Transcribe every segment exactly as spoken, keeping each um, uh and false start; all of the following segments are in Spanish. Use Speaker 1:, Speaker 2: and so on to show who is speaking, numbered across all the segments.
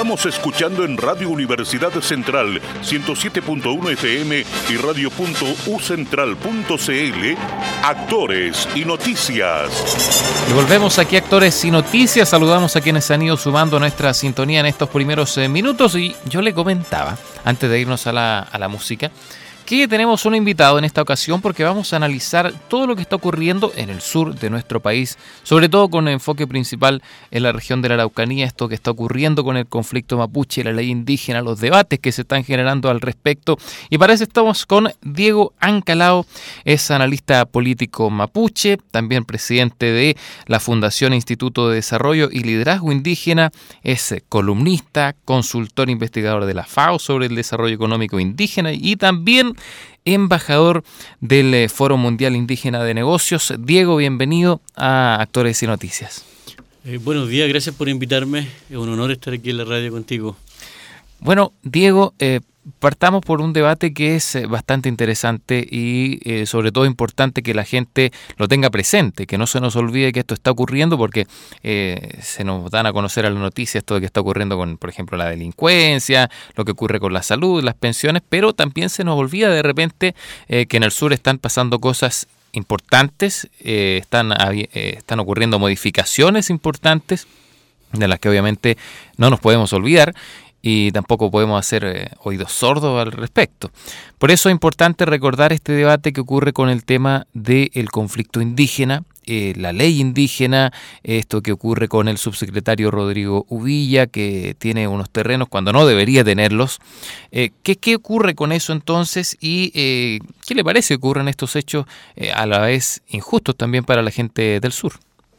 Speaker 1: estamos escuchando en Radio Universidad Central ciento siete punto uno F M y radio punto u central punto c l, Actores y Noticias.
Speaker 2: Y volvemos aquí a Actores y Noticias. Saludamos a quienes han ido sumando a nuestra sintonía en estos primeros eh, minutos. Y yo le comentaba, antes de irnos a la, a la música, que tenemos un invitado en esta ocasión porque vamos a analizar todo lo que está ocurriendo en el sur de nuestro país, sobre todo con enfoque principal en la región de la Araucanía, esto que está ocurriendo con el conflicto mapuche, la ley indígena, los debates que se están generando al respecto. Y para eso estamos con Diego Ancalao, es analista político mapuche, también presidente de la Fundación Instituto de Desarrollo y Liderazgo Indígena, es columnista, consultor investigador de la FAO sobre el desarrollo económico indígena y también embajador del Foro Mundial Indígena de Negocios. Diego, bienvenido a Actores y Noticias.
Speaker 3: Eh, buenos días, gracias por invitarme. Es un honor estar aquí en la radio contigo.
Speaker 2: Bueno, Diego, eh, partamos por un debate que es bastante interesante y eh, sobre todo importante que la gente lo tenga presente, que no se nos olvide que esto está ocurriendo porque eh, se nos dan a conocer a las noticias todo lo que está ocurriendo con, por ejemplo, la delincuencia, lo que ocurre con la salud, las pensiones, pero también se nos olvida de repente eh, que en el sur están pasando cosas importantes, eh, están, eh, están ocurriendo modificaciones importantes de las que obviamente no nos podemos olvidar. Y tampoco podemos hacer eh, oídos sordos al respecto. Por eso es importante recordar este debate que ocurre con el tema del conflicto indígena, eh, la ley indígena, esto que ocurre con el subsecretario Rodrigo Uvilla, que tiene unos terrenos cuando no debería tenerlos. Eh, ¿qué, ¿Qué ocurre con eso entonces? ¿Y eh, qué le parece que ocurran estos hechos eh, a la vez injustos también para la gente del sur?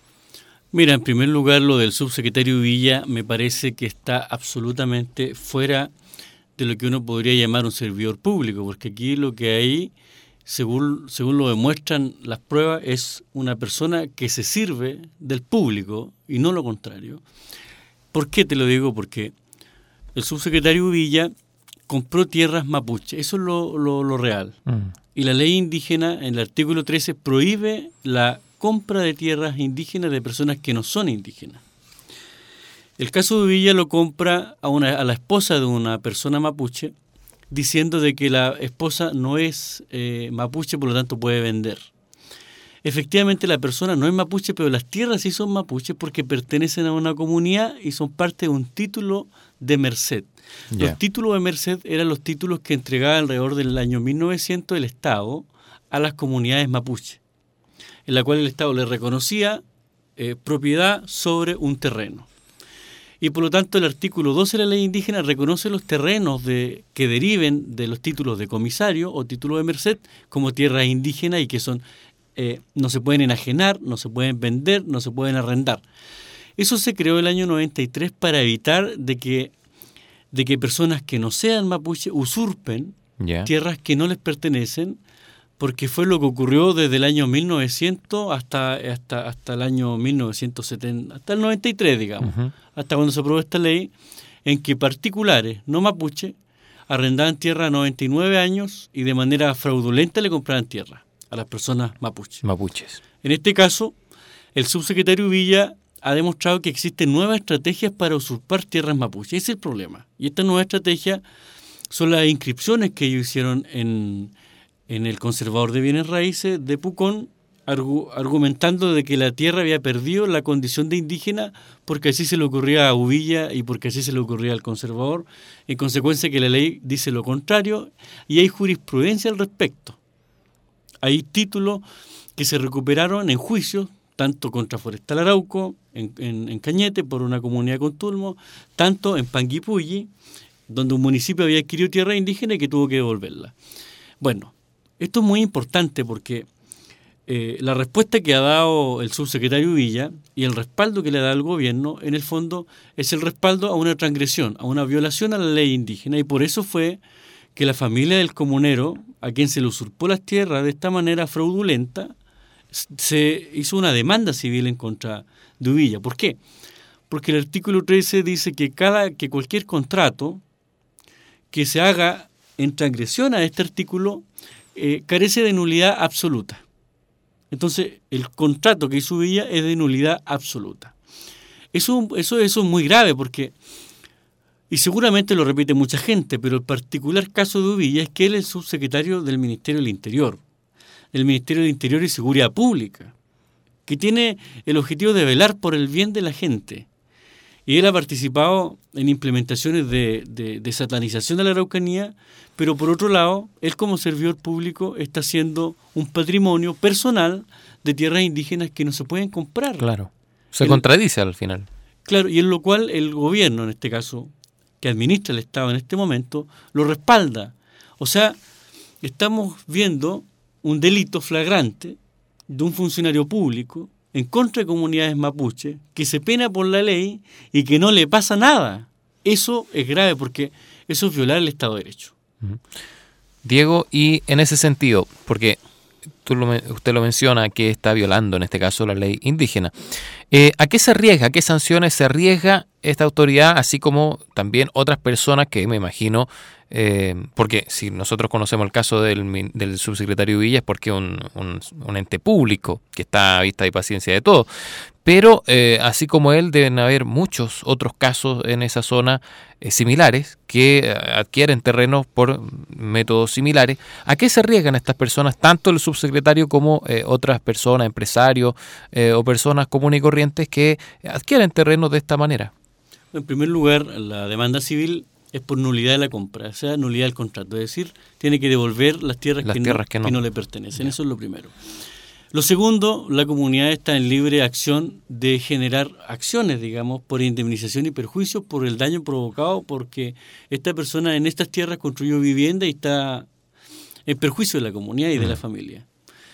Speaker 3: Mira, en primer lugar, lo del subsecretario Villa me parece que está absolutamente fuera de lo que uno podría llamar un servidor público, porque aquí lo que hay, según, según lo demuestran las pruebas, es una persona que se sirve del público y no lo contrario. ¿Por qué te lo digo? Porque el subsecretario Villa compró tierras mapuche, eso es lo, lo, lo real. Mm. Y la ley indígena, en el artículo trece, prohíbe la compra de tierras indígenas de personas que no son indígenas. El caso de Villa lo compra a, una, a la esposa de una persona mapuche, diciendo de que la esposa no es eh, mapuche, por lo tanto puede vender. Efectivamente la persona no es mapuche, pero las tierras sí son mapuches porque pertenecen a una comunidad y son parte de un título de merced. Yeah. Los títulos de merced eran los títulos que entregaba alrededor del año mil novecientos el Estado a las comunidades mapuches, en la cual el Estado le reconocía eh, propiedad sobre un terreno. Y por lo tanto el artículo doce de la ley indígena reconoce los terrenos de, que deriven de los títulos de comisario o títulos de merced como tierras indígenas y que son eh, no se pueden enajenar, no se pueden vender, no se pueden arrendar. Eso se creó el año noventa y tres para evitar de que, de que personas que no sean mapuche usurpen yeah. tierras que no les pertenecen, porque fue lo que ocurrió desde el año mil novecientos hasta, hasta, hasta el año mil novecientos setenta, hasta el noventa y tres, digamos, uh-huh. hasta cuando se aprobó esta ley, en que particulares, no mapuche, arrendaban tierra a noventa y nueve años y de manera fraudulenta le compraban tierra a las personas mapuches.
Speaker 2: Mapuches.
Speaker 3: En este caso, el subsecretario Villa ha demostrado que existen nuevas estrategias para usurpar tierras mapuches. Ese es el problema. Y esta nueva estrategia son las inscripciones que ellos hicieron en... en el conservador de bienes raíces de Pucón, argu- argumentando de que la tierra había perdido la condición de indígena porque así se le ocurría a Uvilla y porque así se le ocurría al conservador, en consecuencia que la ley dice lo contrario y hay jurisprudencia al respecto. Hay títulos que se recuperaron en juicios, tanto contra Forestal Arauco, en, en, en Cañete, por una comunidad con Tulmo, tanto en Panguipulli, donde un municipio había adquirido tierra indígena y que tuvo que devolverla. Bueno, esto es muy importante porque eh, la respuesta que ha dado el subsecretario Villa y el respaldo que le da el gobierno, en el fondo, es el respaldo a una transgresión, a una violación a la ley indígena. Y por eso fue que la familia del comunero, a quien se le usurpó las tierras de esta manera fraudulenta, se hizo una demanda civil en contra de Uvilla. ¿Por qué? Porque el artículo trece dice que, cada, que cualquier contrato que se haga en transgresión a este artículo Eh, carece de nulidad absoluta. Entonces, el contrato que hizo Villa es de nulidad absoluta. Eso, eso, eso es muy grave porque Y seguramente lo repite mucha gente, pero el particular caso de Uvilla es que él es el subsecretario del Ministerio del Interior, del Ministerio del Interior y Seguridad Pública, que tiene el objetivo de velar por el bien de la gente. Y él ha participado en implementaciones de, de, de satanización de la Araucanía, pero por otro lado, él como servidor público está haciendo un patrimonio personal de tierras indígenas que no se pueden comprar.
Speaker 2: Claro, se
Speaker 3: el,
Speaker 2: contradice al final.
Speaker 3: Claro, y en lo cual el gobierno, en este caso, que administra el Estado en este momento, lo respalda. O sea, estamos viendo un delito flagrante de un funcionario público en contra de comunidades mapuche, que se pena por la ley y que no le pasa nada. Eso es grave porque eso es violar el Estado de Derecho.
Speaker 2: Diego, y en ese sentido, porque tú lo, usted lo menciona que está violando en este caso la ley indígena, eh, ¿a qué se arriesga? ¿A qué sanciones se arriesga esta autoridad, así como también otras personas que me imagino, eh, porque si nosotros conocemos el caso del, del subsecretario Villa es porque es un, un, un ente público que está a vista y paciencia de todo, pero eh, así como él deben haber muchos otros casos en esa zona eh, similares que adquieren terrenos por métodos similares. ¿A qué se arriesgan estas personas, tanto el subsecretario como eh, otras personas, empresarios eh, o personas comunes y corrientes que adquieren terrenos de esta manera?
Speaker 3: En primer lugar, la demanda civil es por nulidad de la compra, o sea, nulidad del contrato. Es decir, tiene que devolver las tierras,
Speaker 2: las
Speaker 3: que,
Speaker 2: tierras
Speaker 3: no,
Speaker 2: que, no.
Speaker 3: que no le pertenecen. Ya. Eso es lo primero. Lo segundo, la comunidad está en libre acción de generar acciones, digamos, por indemnización y perjuicios por el daño provocado porque esta persona en estas tierras construyó vivienda y está en perjuicio de la comunidad y de mm. la familia.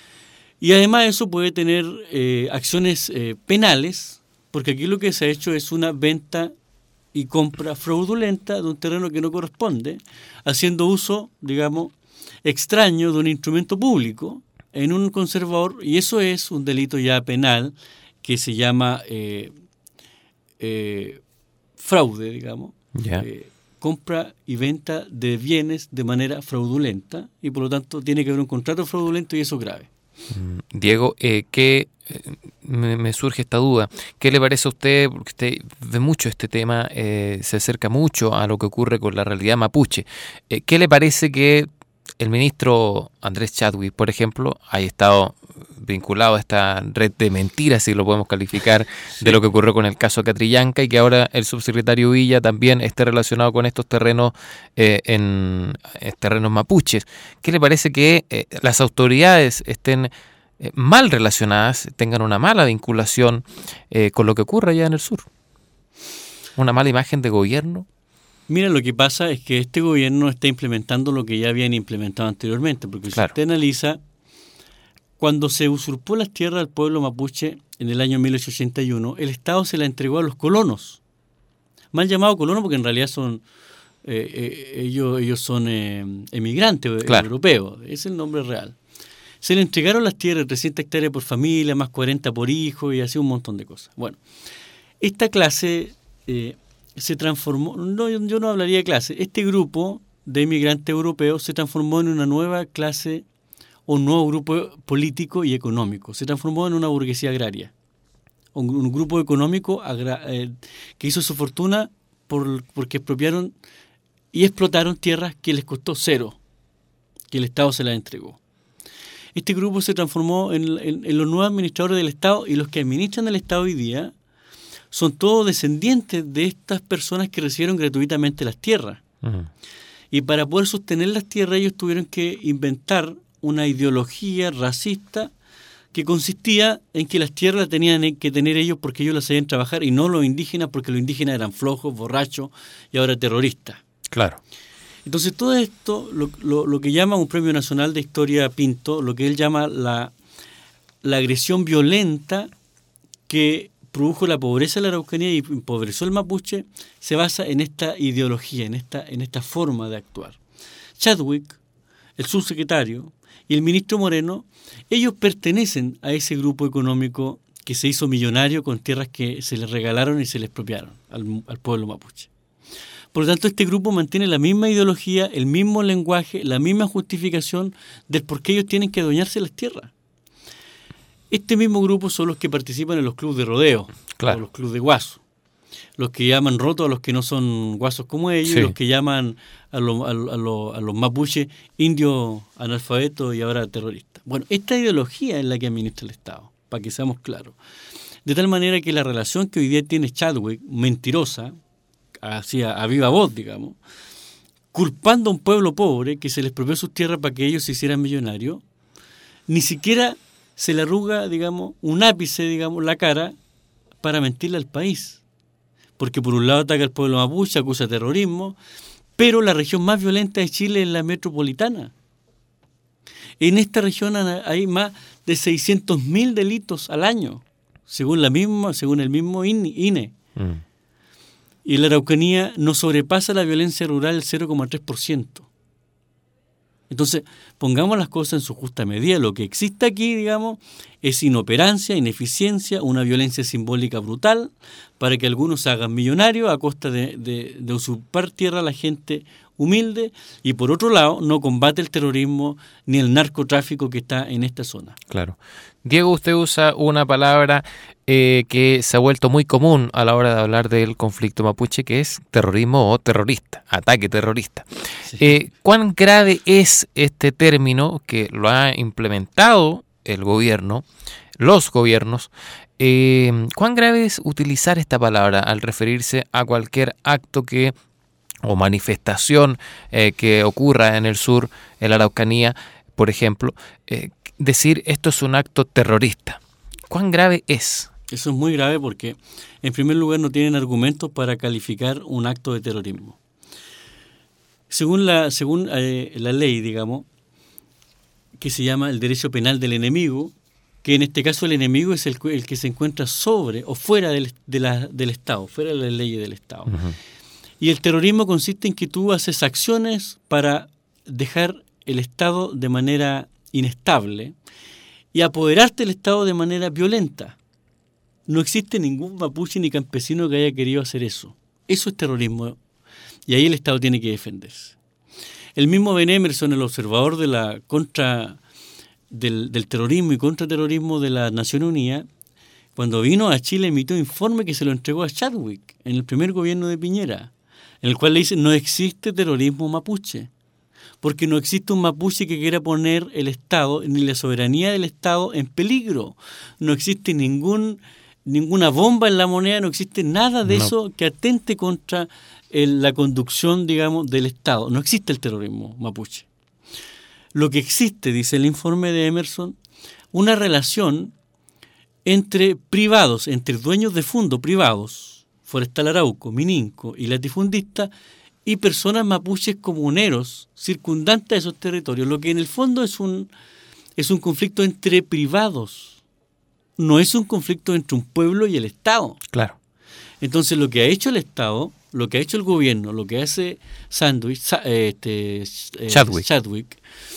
Speaker 3: Y además eso puede tener eh, acciones eh, penales, porque aquí lo que se ha hecho es una venta y compra fraudulenta de un terreno que no corresponde, haciendo uso, digamos, extraño de un instrumento público en un conservador, y eso es un delito ya penal que se llama eh, eh, fraude, digamos,
Speaker 2: yeah.
Speaker 3: eh, compra y venta de bienes de manera fraudulenta, y por lo tanto tiene que haber un contrato fraudulento y eso es grave.
Speaker 2: Diego, eh, ¿qué, eh, me, me surge esta duda? ¿Qué le parece a usted? Porque usted ve mucho este tema, eh, se acerca mucho a lo que ocurre con la realidad mapuche. Eh, ¿Qué le parece que el ministro Andrés Chadwick, por ejemplo, haya estado vinculado a esta red de mentiras, si lo podemos calificar, sí. de lo que ocurrió con el caso Catrillanca, y que ahora el subsecretario Villa también esté relacionado con estos terrenos eh, en, en terrenos mapuches? ¿Qué le parece que eh, las autoridades estén eh, mal relacionadas, tengan una mala vinculación eh, con lo que ocurre allá en el sur? ¿Una mala imagen de gobierno?
Speaker 3: Mira, lo que pasa es que este gobierno está implementando lo que ya habían implementado anteriormente, porque claro. si usted analiza, cuando se usurpó las tierras al pueblo mapuche en el año mil ochocientos ochenta y uno, el Estado se la entregó a los colonos, mal llamados colonos porque en realidad son eh, eh, ellos, ellos son eh, emigrantes claro. europeos, es el nombre real. Se le entregaron las tierras, trescientas hectáreas por familia, más cuarenta por hijo y así un montón de cosas. Bueno, esta clase... Eh, se transformó, no, yo no hablaría de clase, este grupo de inmigrantes europeos se transformó en una nueva clase o un nuevo grupo político y económico, se transformó en una burguesía agraria, un, un grupo económico agra, eh, que hizo su fortuna por, porque expropiaron y explotaron tierras que les costó cero, que el Estado se las entregó. Este grupo se transformó en, en, en los nuevos administradores del Estado, y los que administran el Estado hoy día son todos descendientes de estas personas que recibieron gratuitamente las tierras. Uh-huh. Y para poder sostener las tierras ellos tuvieron que inventar una ideología racista que consistía en que las tierras las tenían que tener ellos porque ellos las sabían trabajar y no los indígenas porque los indígenas eran flojos, borrachos y ahora terroristas.
Speaker 2: Claro.
Speaker 3: Entonces todo esto, lo, lo, lo que llama un Premio Nacional de Historia Pinto, lo que él llama la, la agresión violenta que produjo la pobreza de la Araucanía y empobreció el mapuche, se basa en esta ideología, en esta, en esta forma de actuar. Chadwick, el subsecretario, y el ministro Moreno, ellos pertenecen a ese grupo económico que se hizo millonario con tierras que se les regalaron y se les expropiaron al, al pueblo mapuche. Por lo tanto, este grupo mantiene la misma ideología, el mismo lenguaje, la misma justificación del por qué ellos tienen que adueñarse de las tierras. Este mismo grupo son los que participan en los clubes de rodeo, claro. o los clubes de guaso. los que llaman rotos a los que no son guasos como ellos,
Speaker 2: Sí.
Speaker 3: y los que llaman a, lo, a, lo, a, lo, a los mapuches indios analfabetos y ahora terroristas. Bueno, esta ideología es la que administra el Estado, para que seamos claros. De tal manera que la relación que hoy día tiene Chadwick, mentirosa, así a, a viva voz, digamos, culpando a un pueblo pobre que se les expropió sus tierras para que ellos se hicieran millonarios, ni siquiera se le arruga, digamos, un ápice, digamos, la cara para mentirle al país. Porque por un lado ataca al pueblo mapuche, acusa de terrorismo, pero la región más violenta de Chile es la metropolitana. En esta región hay más de seiscientos mil delitos al año, según la misma, según el mismo I N E. Mm. Y la Araucanía no sobrepasa la violencia rural el cero coma tres por ciento. Entonces, pongamos las cosas en su justa medida. Lo que existe aquí, digamos, es inoperancia, ineficiencia, una violencia simbólica brutal para que algunos se hagan millonarios a costa de, de, de usurpar tierra a la gente humilde, y por otro lado no combate el terrorismo ni el narcotráfico que está en esta zona.
Speaker 2: Claro. Diego, usted usa una palabra eh, que se ha vuelto muy común a la hora de hablar del conflicto mapuche, que es terrorismo o terrorista, ataque terrorista. Sí. Eh, ¿Cuán grave es este término que lo ha implementado el gobierno, los gobiernos? Eh, ¿Cuán grave es utilizar esta palabra al referirse a cualquier acto que o manifestación eh, que ocurra en el sur, en la Araucanía, por ejemplo, eh, decir esto es un acto terrorista? ¿Cuán grave es?
Speaker 3: Eso es muy grave porque, en primer lugar, no tienen argumentos para calificar un acto de terrorismo. Según la, según, eh, la ley, digamos, que se llama el derecho penal del enemigo, que en este caso el enemigo es el, el que se encuentra sobre o fuera del, de la, del Estado, fuera de las leyes del Estado. Uh-huh. Y el terrorismo consiste en que tú haces acciones para dejar el Estado de manera inestable y apoderarte del Estado de manera violenta. No existe ningún mapuche ni campesino que haya querido hacer eso. Eso es terrorismo, y ahí el Estado tiene que defenderse. El mismo Ben Emerson, el observador de la contra del, del terrorismo y contraterrorismo de las Naciones Unidas, cuando vino a Chile emitió un informe que se lo entregó a Chadwick en el primer gobierno de Piñera, en el cual le dice no existe terrorismo mapuche, porque no existe un mapuche que quiera poner el Estado ni la soberanía del Estado en peligro. No existe ningún ninguna bomba en la moneda, no existe nada de no. eso que atente contra el, la conducción, digamos, del Estado. No existe el terrorismo mapuche. Lo que existe, dice el informe de Emerson, una relación entre privados, entre dueños de fondo privados, Forestal Arauco, Mininco y latifundista, y personas mapuches comuneros circundantes a esos territorios, lo que en el fondo es un, es un conflicto entre privados, no es un conflicto entre un pueblo y el Estado.
Speaker 2: Claro.
Speaker 3: Entonces lo que ha hecho el Estado, lo que ha hecho el gobierno, lo que hace Sandwich, este, eh,
Speaker 2: Chadwick.
Speaker 3: Chadwick,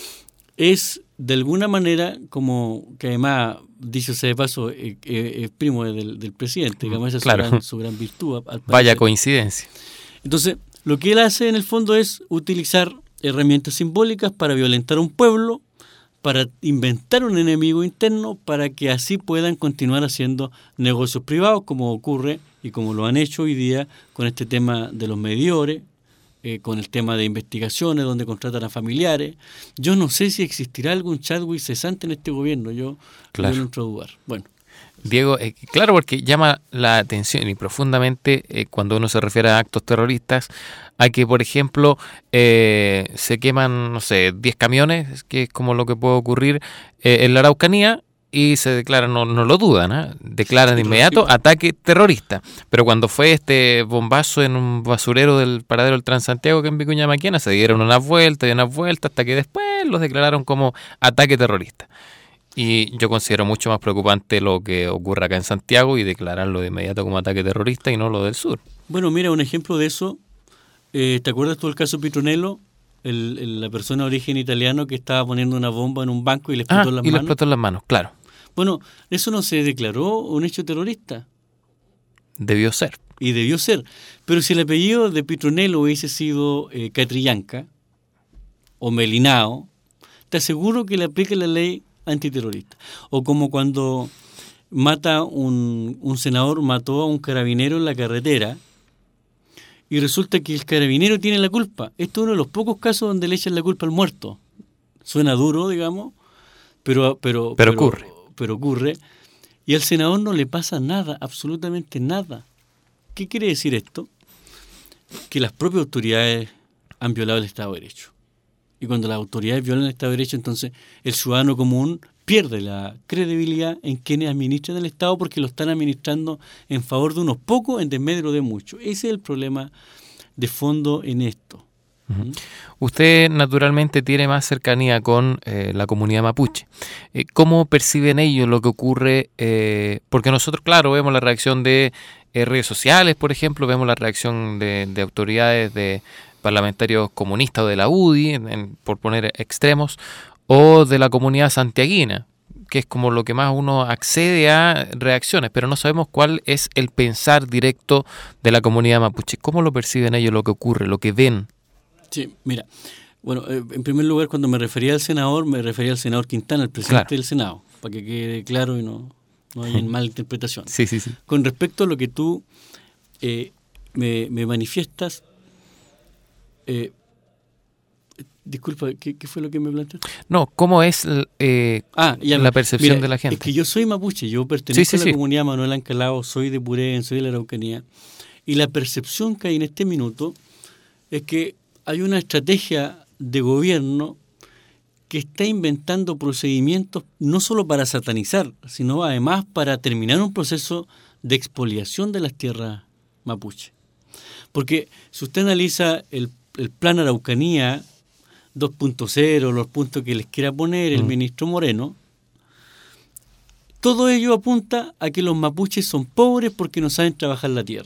Speaker 3: es de alguna manera, como que además, dicho sea de paso, es eh, eh, primo del, del presidente, digamos, esa es
Speaker 2: claro.
Speaker 3: su, gran, su gran virtud. Al parecer.
Speaker 2: Vaya coincidencia.
Speaker 3: Entonces, lo que él hace en el fondo es utilizar herramientas simbólicas para violentar a un pueblo, para inventar un enemigo interno, para que así puedan continuar haciendo negocios privados, como ocurre y como lo han hecho hoy día con este tema de los medidores, eh, con el tema de investigaciones donde contratan a familiares. Yo no sé si existirá algún Chadwick cesante en este gobierno, yo,
Speaker 2: claro.
Speaker 3: yo no entro a dudar. Bueno.
Speaker 2: Diego, eh, claro, porque llama la atención y profundamente eh, cuando uno se refiere a actos terroristas, a que, por ejemplo, eh, se queman, no sé, diez camiones, que es como lo que puede ocurrir eh, en la Araucanía, y se declaran, no, no lo dudan, ¿eh? declaran de inmediato ataque terrorista. Pero cuando fue este bombazo en un basurero del paradero del Transantiago, que en Vicuña Maquena, se dieron unas vueltas y unas vueltas hasta que después los declararon como ataque terrorista. Y yo considero mucho más preocupante lo que ocurre acá en Santiago y declararlo de inmediato como ataque terrorista y no lo del sur.
Speaker 3: Bueno, mira, un ejemplo de eso, eh, ¿te acuerdas tú del caso Petronello? El, el, la persona de origen italiano que estaba poniendo una bomba en un banco y le explotó
Speaker 2: ah,
Speaker 3: en las
Speaker 2: y
Speaker 3: manos.
Speaker 2: le explotó en las manos, claro.
Speaker 3: Bueno, eso no se declaró un hecho terrorista.
Speaker 2: Debió ser.
Speaker 3: Y debió ser. Pero si el apellido de Petronello hubiese sido eh, Catrillanca o Melinao, te aseguro que le aplica la ley antiterrorista. O como cuando mata un, un senador, mató a un carabinero en la carretera y resulta que el carabinero tiene la culpa. Esto es uno de los pocos casos donde le echan la culpa al muerto. Suena duro, digamos, pero, pero,
Speaker 2: pero, pero ocurre.
Speaker 3: Pero ocurre. Y al senador no le pasa nada, absolutamente nada. ¿Qué quiere decir esto? Que las propias autoridades han violado el Estado de Derecho. Y cuando las autoridades violan el Estado de Derecho, entonces el ciudadano común pierde la credibilidad en quienes administran el Estado porque lo están administrando en favor de unos pocos en desmedro de muchos. Ese es el problema de fondo en esto.
Speaker 2: Uh-huh. Usted naturalmente tiene más cercanía con eh, la comunidad mapuche. Eh, ¿Cómo perciben ellos lo que ocurre? Eh, porque nosotros, claro, vemos la reacción de eh, redes sociales, por ejemplo, vemos la reacción de, de autoridades, de parlamentarios comunistas o de la U D I, en, en, por poner extremos, o de la comunidad santiaguina, que es como lo que más uno accede a reacciones, pero no sabemos cuál es el pensar directo de la comunidad mapuche. ¿Cómo lo perciben ellos lo que ocurre, lo que ven?
Speaker 3: Sí, mira, bueno, eh, en primer lugar, cuando me refería al senador, me refería al senador Quintana, el presidente claro. del Senado, para que quede claro y no, no haya mala interpretación.
Speaker 2: Sí, sí, sí.
Speaker 3: Con respecto a lo que tú eh, me, me manifiestas, eh, disculpa, ¿qué, ¿qué fue lo que me planteaste?
Speaker 2: No, ¿cómo es eh,
Speaker 3: ah, ya,
Speaker 2: la percepción
Speaker 3: mira,
Speaker 2: de la gente?
Speaker 3: Es que yo soy mapuche, yo pertenezco sí, sí, a la
Speaker 2: sí.
Speaker 3: comunidad Manuel Ancalao, soy de Purén, soy de la Araucanía, y la percepción que hay en este minuto es que hay una estrategia de gobierno que está inventando procedimientos no solo para satanizar, sino además para terminar un proceso de expoliación de las tierras mapuche. Porque si usted analiza el, el plan Araucanía dos punto cero, los puntos que les quiera poner el mm. ministro Moreno, todo ello apunta a que los mapuches son pobres porque no saben trabajar la tierra.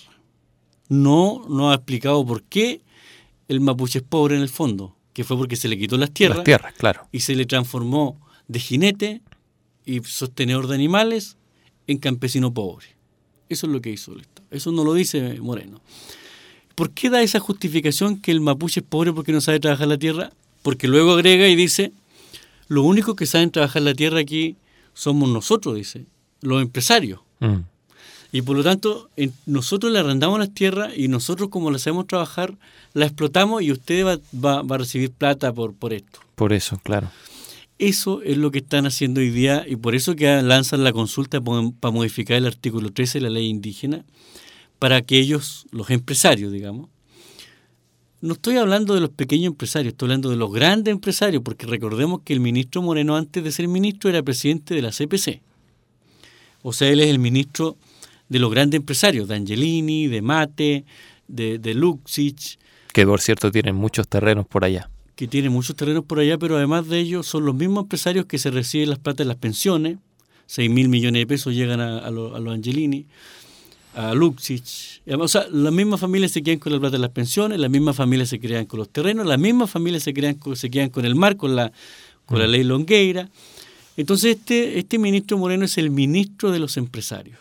Speaker 3: No, no ha explicado por qué el mapuche es pobre en el fondo, que fue porque se le quitó las tierras,
Speaker 2: las tierras claro.
Speaker 3: y se le transformó de jinete y sostenedor de animales en campesino pobre. Eso es lo que hizo el Estado. Eso no lo dice Moreno. ¿Por qué da esa justificación que el mapuche es pobre porque no sabe trabajar la tierra? Porque luego agrega y dice, lo único que saben trabajar la tierra aquí somos nosotros, dice, los empresarios. Mm. Y por lo tanto, en, nosotros le arrendamos las tierras y nosotros, como las sabemos trabajar, la explotamos y usted va, va, va a recibir plata por, por esto.
Speaker 2: Por eso, claro.
Speaker 3: Eso es lo que están haciendo hoy día y por eso que lanzan la consulta para modificar el artículo trece de la ley indígena, para que ellos, los empresarios, digamos, no estoy hablando de los pequeños empresarios, estoy hablando de los grandes empresarios, porque recordemos que el ministro Moreno, antes de ser ministro, era presidente de la C P C. O sea, él es el ministro de los grandes empresarios, de Angelini, de Mate, de, de Luxich.
Speaker 2: Que por cierto tienen muchos terrenos por allá.
Speaker 3: Que tienen muchos terrenos por allá, pero además de ellos son los mismos empresarios que se reciben las plata de las pensiones, seis mil millones de pesos llegan a, a, los, a los Angelini, a Luxich. O sea, las mismas familias se quedan con la plata de las pensiones, las mismas familias se quedan con los terrenos, las mismas familias se, crean, se quedan con el mar, con la, con mm. la ley Longueira. Entonces este, este ministro Moreno es el ministro de los empresarios.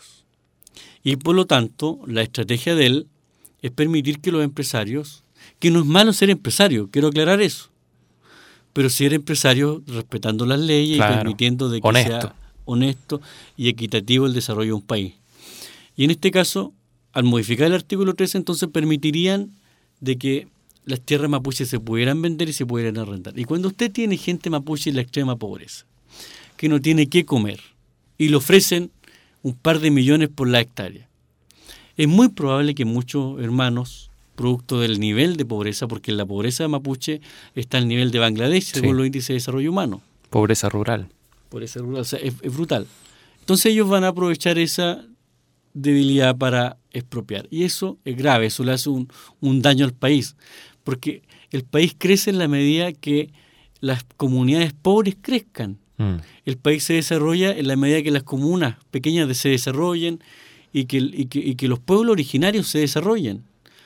Speaker 3: Y por lo tanto, la estrategia de él es permitir que los empresarios, que no es malo ser empresario, quiero aclarar eso, pero ser empresario respetando las leyes claro, y permitiendo de que
Speaker 2: honesto.
Speaker 3: sea honesto y equitativo el desarrollo de un país. Y en este caso, al modificar el artículo trece, entonces permitirían de que las tierras mapuches se pudieran vender y se pudieran arrendar. Y cuando usted tiene gente mapuche en la extrema pobreza, que no tiene qué comer, y le ofrecen un par de millones por la hectárea, es muy probable que muchos hermanos, producto del nivel de pobreza, porque la pobreza mapuche está al nivel de Bangladesh, según sí. los índices de desarrollo humano.
Speaker 2: Pobreza rural.
Speaker 3: Pobreza rural, o sea, es, es brutal. Entonces ellos van a aprovechar esa debilidad para expropiar. Y eso es grave, eso le hace un, un daño al país, porque el país crece en la medida que las comunidades pobres crezcan. Mm. El país se desarrolla en la medida que las comunas pequeñas se desarrollen y que, y que, y que los pueblos originarios se desarrollen.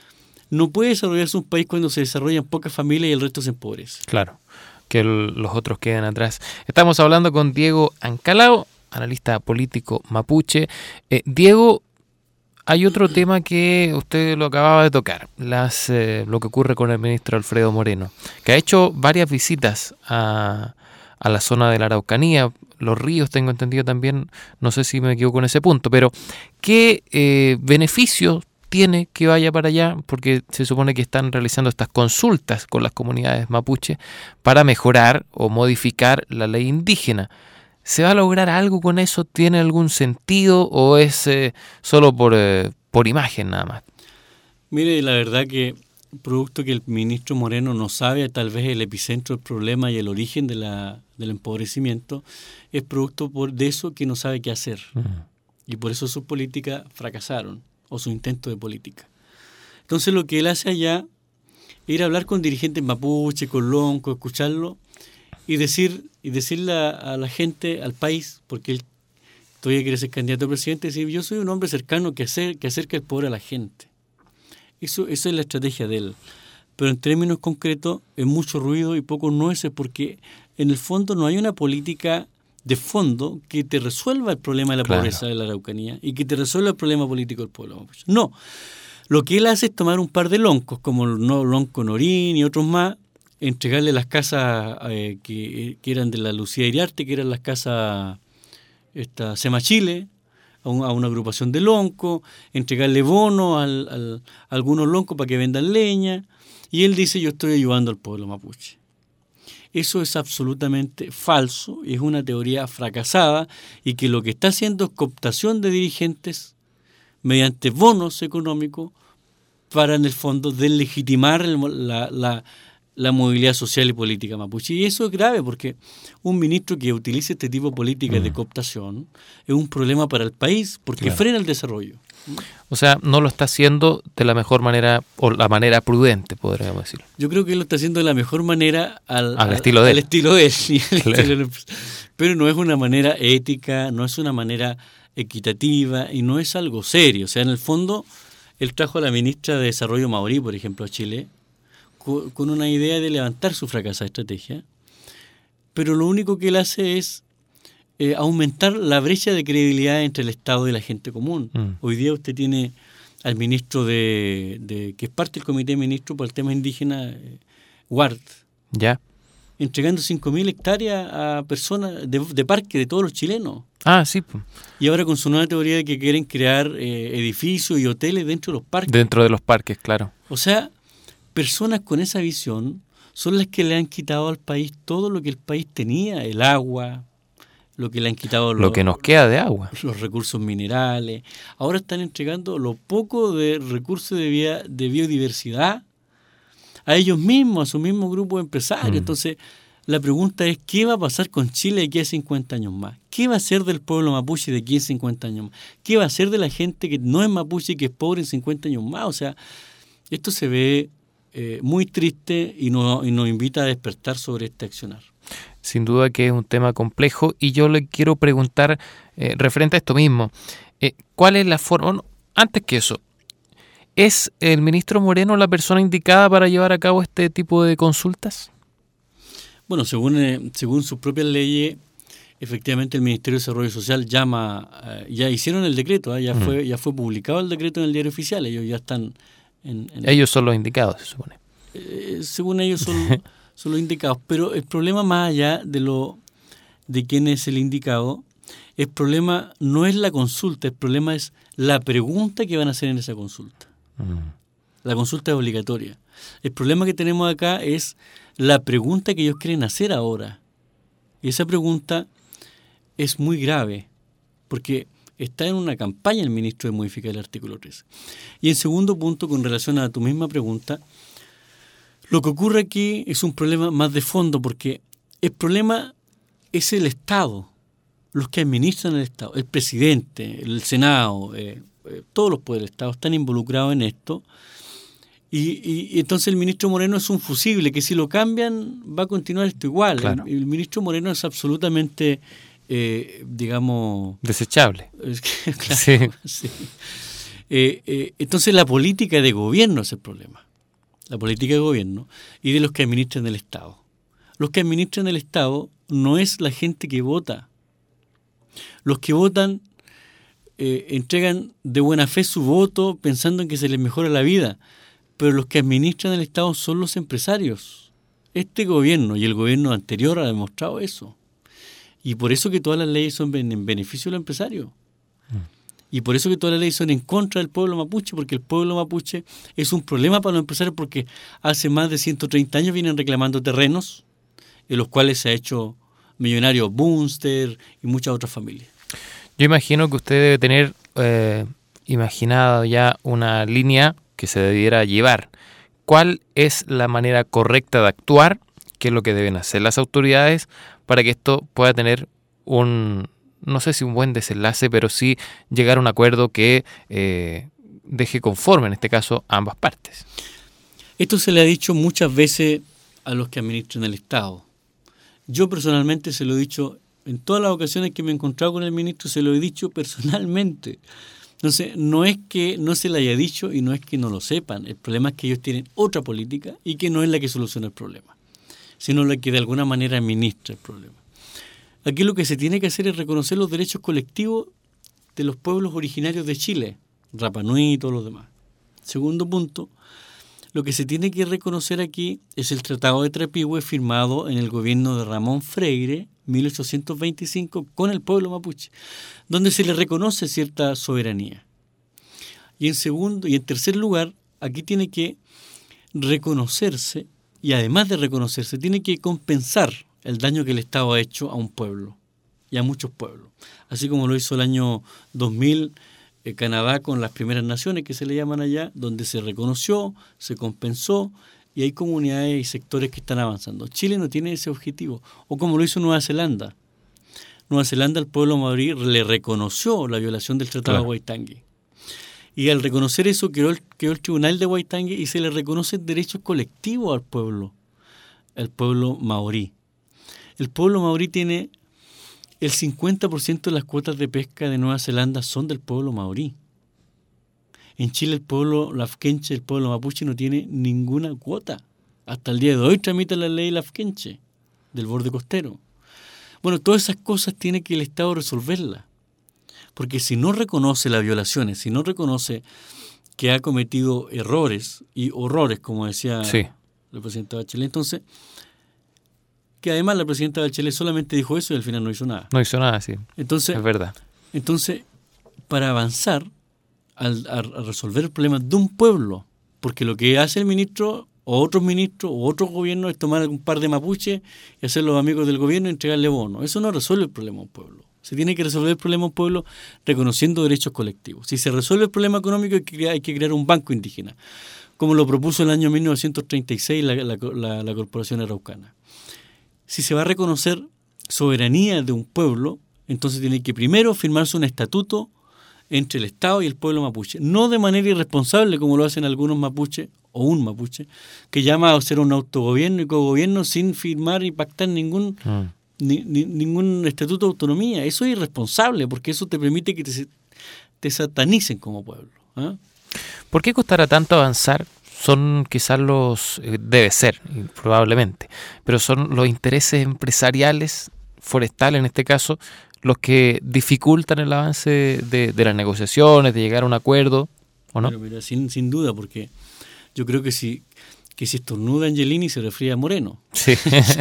Speaker 3: No puede desarrollarse un país cuando se desarrollan pocas familias y el resto se empobrece.
Speaker 2: Claro, que el, los otros quedan atrás. Estamos hablando con Diego Ancalao, analista político mapuche. Eh, Diego, hay otro tema que usted lo acababa de tocar, las, eh, lo que ocurre con el ministro Alfredo Moreno, que ha hecho varias visitas a, a la zona de la Araucanía, los ríos, tengo entendido también, no sé si me equivoco en ese punto, pero ¿qué eh, beneficios tiene que vaya para allá? Porque se supone que están realizando estas consultas con las comunidades mapuche para mejorar o modificar la ley indígena. ¿Se va a lograr algo con eso? ¿Tiene algún sentido o es eh, solo por, eh, por imagen nada más?
Speaker 3: Mire, la verdad que producto que el ministro Moreno no sabe tal vez el epicentro del problema y el origen de la, del empobrecimiento, es producto por, de eso que no sabe qué hacer. Uh-huh. Y por eso sus políticas fracasaron, o su intento de política. Entonces lo que él hace allá es ir a hablar con dirigentes mapuche, con lonco, escucharlo y decir y decirle a, a la gente, al país, porque él todavía quiere ser candidato a presidente, decir, yo soy un hombre cercano que, hacer, que acerca el poder a la gente. Eso, eso es la estrategia de él. Pero en términos concretos es mucho ruido y poco nueces, porque en el fondo no hay una política de fondo que te resuelva el problema de la claro. pobreza de la Araucanía y que te resuelva el problema político del pueblo mapuche. No, lo que él hace es tomar un par de loncos, como el no, Lonco Norín y otros más, entregarle las casas eh, que, que eran de la Lucía Iriarte, que eran las casas esta, Sema Chile, a, un, a una agrupación de loncos, entregarle bonos al, al, a algunos loncos para que vendan leña, y él dice, yo estoy ayudando al pueblo mapuche. Eso es absolutamente falso, es una teoría fracasada y que lo que está haciendo es cooptación de dirigentes mediante bonos económicos para, en el fondo, deslegitimar la, la, la movilidad social y política mapuche. Y eso es grave porque un ministro que utilice este tipo de políticas mm. de cooptación es un problema para el país porque claro. frena el desarrollo.
Speaker 2: O sea, no lo está haciendo de la mejor manera o la manera prudente, podríamos decirlo.
Speaker 3: Yo creo que él lo está haciendo de la mejor manera al,
Speaker 2: al,
Speaker 3: al
Speaker 2: estilo de él.
Speaker 3: Al estilo de él.
Speaker 2: Claro.
Speaker 3: Pero no es una manera ética, no es una manera equitativa y no es algo serio. O sea, en el fondo, él trajo a la ministra de Desarrollo maorí, por ejemplo, a Chile, con una idea de levantar su fracasada estrategia. Pero lo único que él hace es Eh, aumentar la brecha de credibilidad entre el Estado y la gente común. Mm. Hoy día usted tiene al ministro de, de que es parte del comité de ministros por el tema indígena, eh, Ward,
Speaker 2: ya
Speaker 3: entregando cinco mil hectáreas a personas de, de parque de todos los chilenos.
Speaker 2: Ah, sí.
Speaker 3: Y ahora con su nueva teoría de que quieren crear eh, edificios y hoteles dentro de los parques.
Speaker 2: Dentro de los parques, claro.
Speaker 3: O sea, personas con esa visión son las que le han quitado al país todo lo que el país tenía, el agua, lo que le han quitado
Speaker 2: lo
Speaker 3: los,
Speaker 2: que nos queda de agua,
Speaker 3: los recursos minerales. Ahora están entregando lo poco de recursos de, via, de biodiversidad a ellos mismos, a su mismo grupo de empresarios. Mm. Entonces, la pregunta es, ¿qué va a pasar con Chile de aquí a cincuenta años más? ¿Qué va a ser del pueblo mapuche de aquí a cincuenta años más? ¿Qué va a ser de la gente que no es mapuche y que es pobre en cincuenta años más? O sea, esto se ve eh, muy triste y nos, y nos invita a despertar sobre este accionar.
Speaker 2: Sin duda que es un tema complejo y yo le quiero preguntar eh, referente a esto mismo, eh, ¿cuál es la forma? No, antes que eso, ¿es el ministro Moreno la persona indicada para llevar a cabo este tipo de consultas?
Speaker 3: Bueno, según, eh, según sus propias leyes, efectivamente el Ministerio de Desarrollo Social llama, eh, ya hicieron el decreto, ¿eh? ya, mm. fue, ya fue publicado el decreto en el diario oficial, ellos ya están... En, en,
Speaker 2: ellos son los indicados, se supone.
Speaker 3: Eh, según ellos son... son los indicados, pero el problema más allá de lo de quién es el indicado, el problema no es la consulta, el problema es la pregunta que van a hacer en esa consulta. Mm. La consulta es obligatoria. El problema que tenemos acá es la pregunta que ellos quieren hacer ahora. Y esa pregunta es muy grave, porque está en una campaña el ministro de modificar el artículo tres. Y en segundo punto, con relación a tu misma pregunta, lo que ocurre aquí es un problema más de fondo, porque el problema es el Estado, los que administran el Estado, el presidente, el Senado, eh, eh, todos los poderes del Estado están involucrados en esto, y, y, y entonces el ministro Moreno es un fusible, que si lo cambian va a continuar esto igual.
Speaker 2: Claro.
Speaker 3: El, el ministro Moreno es absolutamente, eh, digamos...
Speaker 2: desechable.
Speaker 3: Es que, claro, sí. sí. Eh, eh, entonces la política de gobierno es el problema. La política de gobierno y de los que administran el Estado. Los que administran el Estado no es la gente que vota. Los que votan eh, entregan de buena fe su voto pensando en que se les mejora la vida, pero los que administran el Estado son los empresarios. Este gobierno y el gobierno anterior ha demostrado eso. Y por eso que todas las leyes son en beneficio de los empresarios. Mm. Y por eso que todas las leyes son en contra del pueblo mapuche, porque el pueblo mapuche es un problema para los empresarios, porque hace más de ciento treinta años vienen reclamando terrenos, en los cuales se ha hecho millonario Bunster y muchas otras familias.
Speaker 2: Yo imagino que usted debe tener eh, imaginado ya una línea que se debiera llevar. ¿Cuál es la manera correcta de actuar? ¿Qué es lo que deben hacer las autoridades para que esto pueda tener un, no sé si un buen desenlace, pero sí llegar a un acuerdo que eh, deje conforme, en este caso, a ambas partes?
Speaker 3: Esto se le ha dicho muchas veces a los que administran el Estado. Yo personalmente se lo he dicho en todas las ocasiones que me he encontrado con el ministro, se lo he dicho personalmente. Entonces, no es que no se le haya dicho y no es que no lo sepan. El problema es que ellos tienen otra política y que no es la que soluciona el problema, sino la que de alguna manera administra el problema. Aquí lo que se tiene que hacer es reconocer los derechos colectivos de los pueblos originarios de Chile, Rapa Nui y todos los demás. Segundo punto, lo que se tiene que reconocer aquí es el Tratado de Trapihue firmado en el gobierno de Ramón Freire, mil ochocientos veinticinco, con el pueblo mapuche, donde se le reconoce cierta soberanía. Y en segundo y en tercer lugar, aquí tiene que reconocerse, y además de reconocerse, tiene que compensar el daño que el Estado ha hecho a un pueblo y a muchos pueblos. Así como lo hizo el año dos mil eh, Canadá con las primeras naciones, que se le llaman allá, donde se reconoció, se compensó, y hay comunidades y sectores que están avanzando. Chile no tiene ese objetivo. O como lo hizo Nueva Zelanda. Nueva Zelanda, el pueblo maorí le reconoció la violación del Tratado claro. de Waitangi. Y al reconocer eso, quedó el, quedó el Tribunal de Waitangi y se le reconocen derechos colectivos al pueblo, al pueblo maorí. El pueblo maorí tiene el cincuenta por ciento de las cuotas de pesca de Nueva Zelanda son del pueblo maorí. En Chile el pueblo lafkenche, el pueblo mapuche no tiene ninguna cuota. Hasta el día de hoy tramita la ley lafkenche del borde costero. Bueno, todas esas cosas tiene que el Estado resolverlas. Porque si no reconoce las violaciones, si no reconoce que ha cometido errores y horrores, como decía sí. la presidenta Bachelet, entonces, que además la presidenta Bachelet solamente dijo eso y al final no hizo nada.
Speaker 2: No hizo nada, sí.
Speaker 3: Entonces,
Speaker 2: es verdad.
Speaker 3: Entonces, para avanzar al, a, a resolver el problema de un pueblo, porque lo que hace el ministro o otros ministros o otros gobiernos es tomar un par de mapuches y hacer los amigos del gobierno y entregarle bonos. Eso no resuelve el problema de un pueblo. Se tiene que resolver el problema de un pueblo reconociendo derechos colectivos. Si se resuelve el problema económico hay que crear, hay que crear un banco indígena, como lo propuso en el año mil novecientos treinta y seis la, la, la, la Corporación Araucana. Si se va a reconocer soberanía de un pueblo, entonces tiene que primero firmarse un estatuto entre el Estado y el pueblo mapuche, no de manera irresponsable como lo hacen algunos mapuches o un mapuche, que llama a hacer un autogobierno y cogobierno sin firmar y pactar ningún, mm. ni, ni, ningún estatuto de autonomía. Eso es irresponsable porque eso te permite que te, te satanicen como pueblo. ¿eh?
Speaker 2: ¿Por qué costará tanto avanzar? Son quizás los, eh, debe ser, probablemente, pero son los intereses empresariales, forestales en este caso, los que dificultan el avance de, de las negociaciones, de llegar a un acuerdo, ¿o no?
Speaker 3: Pero mira, sin, sin duda, porque yo creo que si, que si estornuda Angelini se resfría Moreno.
Speaker 2: Sí.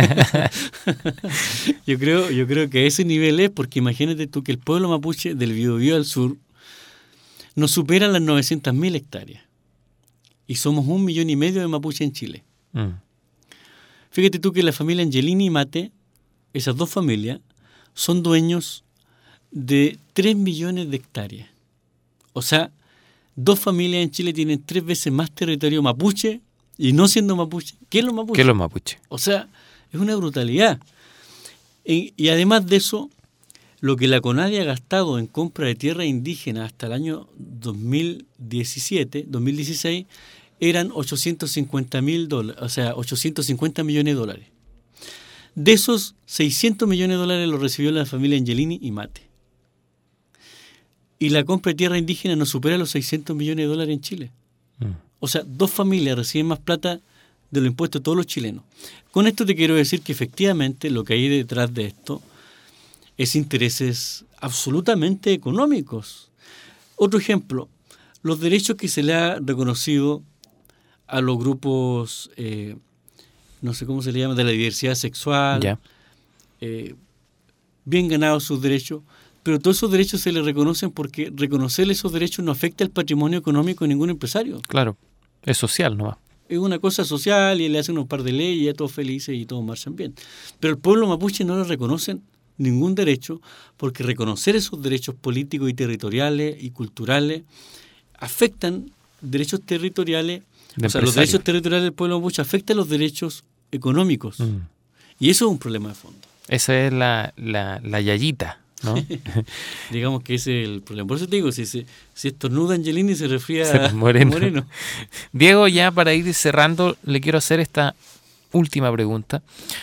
Speaker 3: yo, creo, yo creo que a ese nivel es, porque imagínate tú que el pueblo mapuche del Biobío al sur no supera las novecientas mil hectáreas. Y somos un millón y medio de mapuche en Chile. Mm. Fíjate tú que la familia Angelini y Mate, esas dos familias, son dueños de tres millones de hectáreas. O sea, dos familias en Chile tienen tres veces más territorio mapuche y no siendo mapuche. ¿Qué es los mapuche?
Speaker 2: ¿Qué es los mapuche?
Speaker 3: O sea, es una brutalidad. Y, y además de eso, lo que la CONADI ha gastado en compra de tierra indígena hasta el año dos mil diecisiete, dos mil dieciséis, eran ochocientos cincuenta mil dólares, o sea, ochocientos cincuenta millones de dólares. De esos, seiscientos millones de dólares los recibió la familia Angelini y Mate. Y la compra de tierra indígena no supera los seiscientos millones de dólares en Chile. Mm. O sea, dos familias reciben más plata de los impuestos de todos los chilenos. Con esto te quiero decir que efectivamente lo que hay detrás de esto es intereses absolutamente económicos. Otro ejemplo, los derechos que se le ha reconocido a los grupos, eh, no sé cómo se le llama, de la diversidad sexual,
Speaker 2: yeah.
Speaker 3: eh, bien ganados sus derechos, pero todos esos derechos se les reconocen porque reconocerle esos derechos no afecta el patrimonio económico de ningún empresario.
Speaker 2: Claro, es social nomás.
Speaker 3: Es una cosa social y le hacen un par de leyes y ya todos felices y todos marchan bien. Pero el pueblo mapuche no le reconocen ningún derecho porque reconocer esos derechos políticos y territoriales y culturales afectan derechos territoriales,
Speaker 2: de
Speaker 3: o sea, los derechos territoriales del pueblo mapuche afectan los derechos económicos. Mm. Y eso es un problema de fondo.
Speaker 2: Esa es la, la, la yayita, ¿no?
Speaker 3: Digamos que ese es el problema. Por eso te digo, si, si, si estornuda Angelini se resfría
Speaker 2: se Moreno.
Speaker 3: Moreno.
Speaker 2: Diego, ya para ir cerrando, le quiero hacer esta última pregunta.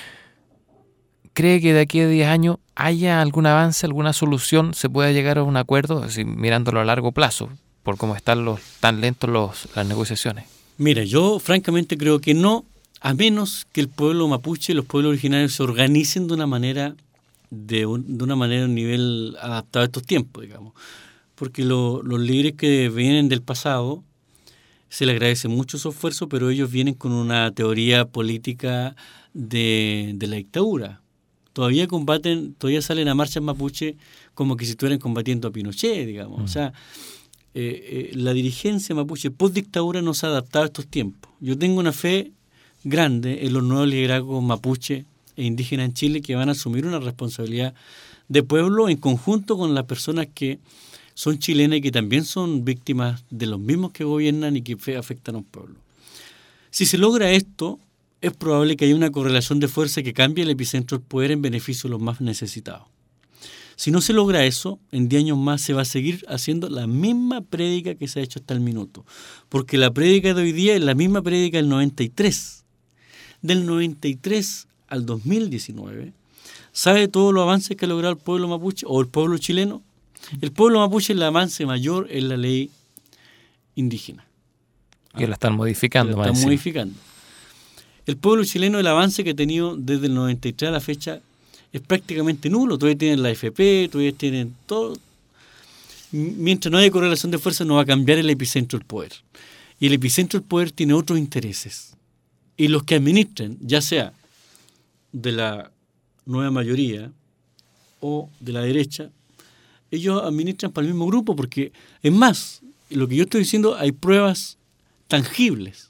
Speaker 2: ¿Cree que de aquí a diez años haya algún avance, alguna solución, se pueda llegar a un acuerdo, así, mirándolo a largo plazo, por cómo están los tan lentos los, las negociaciones?
Speaker 3: Mira, yo francamente creo que no, a menos que el pueblo mapuche y los pueblos originarios se organicen de una manera de, un, de una manera a un nivel adaptado a estos tiempos, digamos. Porque lo, los líderes que vienen del pasado se les agradece mucho su esfuerzo, pero ellos vienen con una teoría política de, de la dictadura. Todavía combaten, todavía salen a marchas mapuche como que si estuvieran combatiendo a Pinochet, digamos. Mm. O sea, eh, eh, la dirigencia mapuche post-dictadura no se ha adaptado a estos tiempos. Yo tengo una fe grande en los nuevos liderazgos mapuche e indígenas en Chile que van a asumir una responsabilidad de pueblo en conjunto con las personas que son chilenas y que también son víctimas de los mismos que gobiernan y que afectan a un pueblo. Si se logra esto, es probable que haya una correlación de fuerza que cambie el epicentro del poder en beneficio de los más necesitados. Si no se logra eso, en diez años más se va a seguir haciendo la misma prédica que se ha hecho hasta el minuto. Porque la prédica de hoy día es la misma prédica del noventa y tres. Del noventa y tres al dos mil diecinueve, ¿sabe todos los avances que ha logrado el pueblo mapuche o el pueblo chileno? El pueblo mapuche, el avance mayor es la ley indígena.
Speaker 2: Que la están modificando.
Speaker 3: La están modificando. El pueblo chileno, el avance que ha tenido desde el noventa y tres a la fecha es prácticamente nulo. Todavía tienen la A F P, todavía tienen todo. Mientras no haya correlación de fuerzas, no va a cambiar el epicentro del poder. Y el epicentro del poder tiene otros intereses. Y los que administren, ya sea de la nueva mayoría o de la derecha, ellos administran para el mismo grupo, porque es más, lo que yo estoy diciendo, hay pruebas tangibles.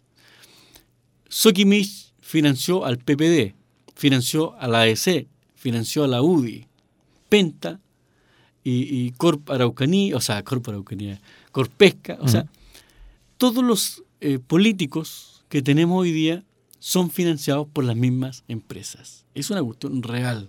Speaker 3: Soquimich financió al P P D, financió a la A D C, financió a la U D I, Penta y, y Corp Araucanía, o sea, Corp Araucanía, Corpesca, o uh-huh. sea, todos los eh, políticos que tenemos hoy día son financiados por las mismas empresas. Es una cuestión real.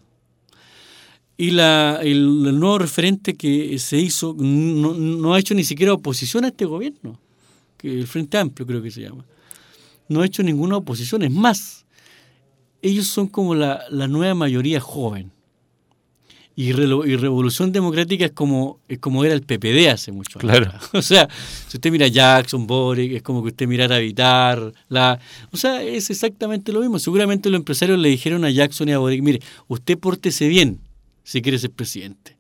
Speaker 3: Y la, el, el nuevo referente que se hizo no, no ha hecho ni siquiera oposición a este gobierno, que el Frente Amplio creo que se llama. No ha hecho ninguna oposición. Es más, ellos son como la, la nueva mayoría joven. Y, re, y Revolución Democrática es como, es como era el P P D hace mucho años.
Speaker 2: Claro.
Speaker 3: O sea, si usted mira a Jackson, Boric, es como que usted mirara a Vitar. La, o sea, es exactamente lo mismo. Seguramente los empresarios le dijeron a Jackson y a Boric, mire, usted pórtese bien si quiere ser presidente.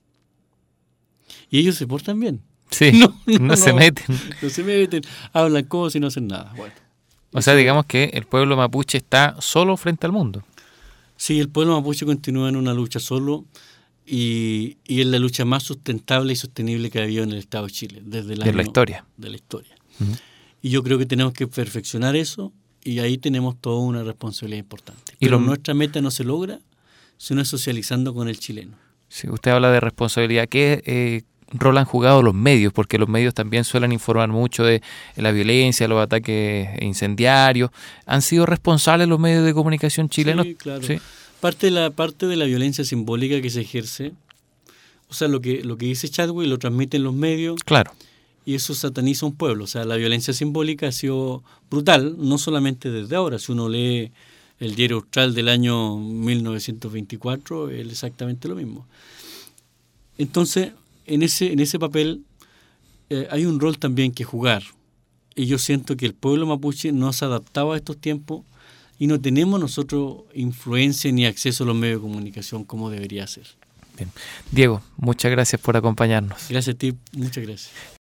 Speaker 3: Y ellos se portan bien.
Speaker 2: Sí, no, no, no se
Speaker 3: no,
Speaker 2: meten.
Speaker 3: No se meten, hablan cosas y no hacen nada. Bueno.
Speaker 2: O sea, digamos que el pueblo mapuche está solo frente al mundo.
Speaker 3: Sí, el pueblo mapuche continúa en una lucha solo y, y es la lucha más sustentable y sostenible que ha habido en el Estado de Chile desde el
Speaker 2: de
Speaker 3: año,
Speaker 2: la historia.
Speaker 3: De la historia.
Speaker 2: Uh-huh.
Speaker 3: Y yo creo que tenemos que perfeccionar eso y ahí tenemos toda una responsabilidad importante.
Speaker 2: Y
Speaker 3: Pero
Speaker 2: lo...
Speaker 3: nuestra meta no se logra sino socializando con el chileno.
Speaker 2: Sí, usted habla de responsabilidad. ¿Qué eh, rol han jugado los medios? Porque los medios también suelen informar mucho de la violencia, los ataques incendiarios. ¿Han sido responsables los medios de comunicación chilenos?
Speaker 3: Sí, claro.
Speaker 2: ¿Sí?
Speaker 3: Parte de la parte de la violencia simbólica que se ejerce, o sea, lo que lo que dice Chadwick lo transmiten los medios.
Speaker 2: Claro.
Speaker 3: Y eso sataniza un pueblo. O sea, la violencia simbólica ha sido brutal, no solamente desde ahora. Si uno lee el diario Austral del año mil novecientos veinticuatro, es exactamente lo mismo. Entonces, en ese, en ese papel eh, hay un rol también que jugar. Y yo siento que el pueblo mapuche no se ha adaptado a estos tiempos y no tenemos nosotros influencia ni acceso a los medios de comunicación como debería ser.
Speaker 2: Bien. Diego, muchas gracias por acompañarnos.
Speaker 3: Gracias a ti, muchas gracias.